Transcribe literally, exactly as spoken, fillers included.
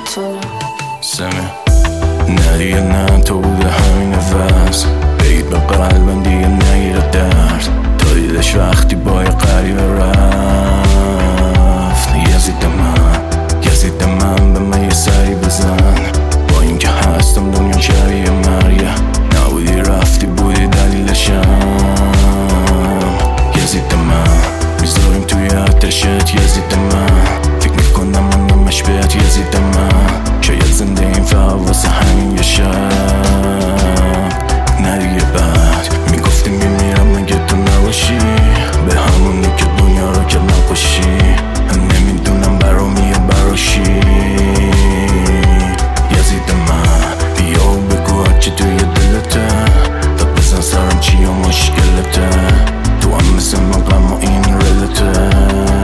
تو سمه نه دیگه نه تو بوده همین نفس بگید به قلبم دیگه نگیره درد تا دیدش وقتی با یه قریبه رفت یزید من یزید من به من یه سری بزن با اینکه هستم دنیا شبیه مرگه نبودی رفتی بودی دلیلشم یزید من میذاریم توی آتشت یزید من فکر میکنم من نمش بهت یزید من شاید زنده این فقط واسه همین یه شب نه دیگه بعد میگفتی میمیرم مگه تو نباشی به همونی که دنیا رو که نباشی نمیدونم برامی یا براشی یزید من بیا و بگو هرچی توی دلته داد بزن سرم چی یا مشکلته تو هم مثل من غم و این رلته